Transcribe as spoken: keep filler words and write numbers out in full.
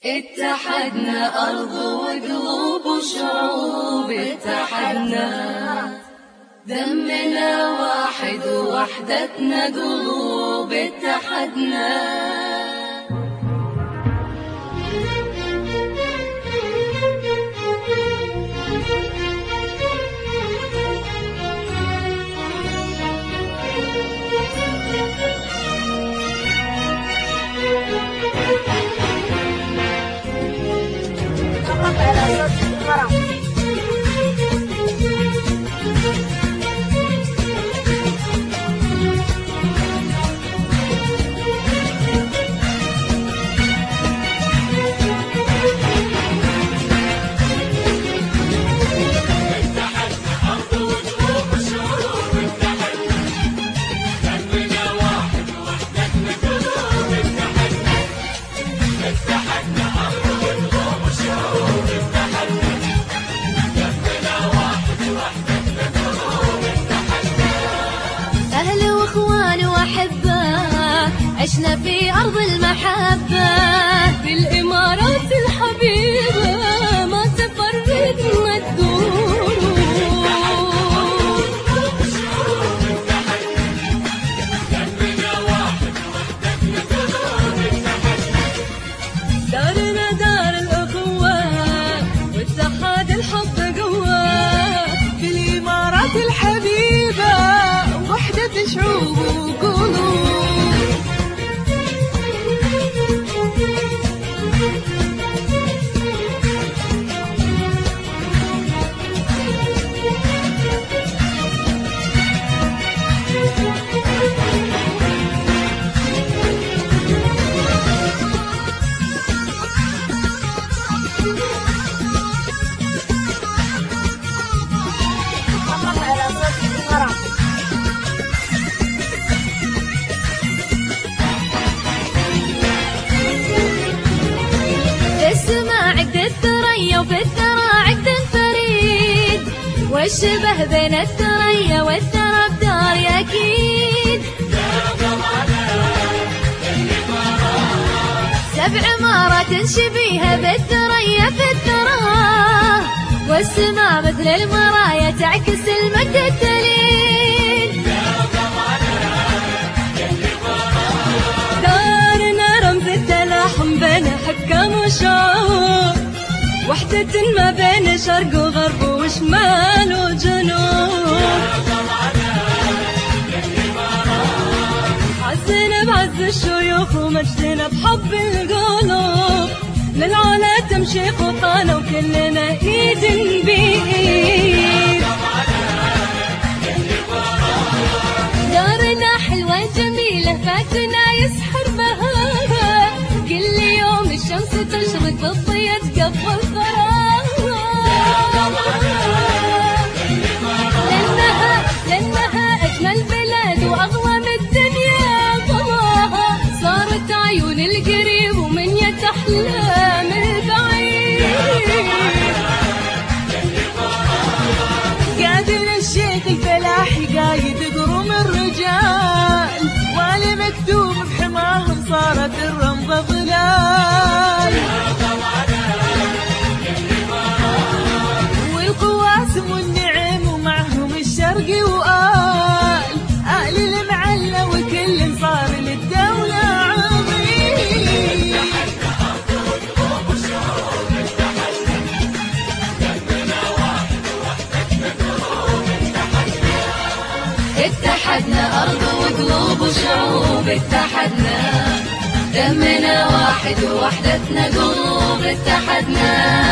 اتحدنا أرض وقلوب وشعوب، اتحدنا دمنا واحد ووحدتنا قلوب، اتحدنا عشنا في أرض المحبة بالإمارات الحبيبة، ما تفرقنا الدور. دارنا دار الأخوة واتحاد الحب قوة، بالإمارات الحبيبة وحدة شعوب وقلوب. وفي الثرى عقد فريد، والشبه بين الثريا والثرى بدار أكيد. سبع إمارات شبيهة بالثريا في الثرى، والسماء مثل المرايا تعكس المجد التليد. دارنا رمز التلاحم بين حكام وشعوب، وحدة ما بين شرق وغرب وشمال وجنوب. عزنا بعز الشيوخ ومجدنا بحب القلوب، للعلا تمشي خطانا وكلنا ايد بيد. دارنا حلوة جميلة فاتنا يسحر بهاها، كل يوم الشمس تشرق بالضياء تقبل ثراها. لأنها لأنها أجمل بلاد وأغلى من الدنيا ضواها، صارت عيون القريب ومنية أحلام البعيد. قادر الشيخ الفلاحي قايد قروم الرجال، والي مكتوب بحماهم صارت الرمضة ظلال. والقواسم والنعم ومعهم الشرقي وآل، آل المعلى وكل صار للدولة عظيم. اتحدنا أرض وقلوب وشعوب، اتحدنا دمنا واحد ووحدتنا قلوب، اتحدنا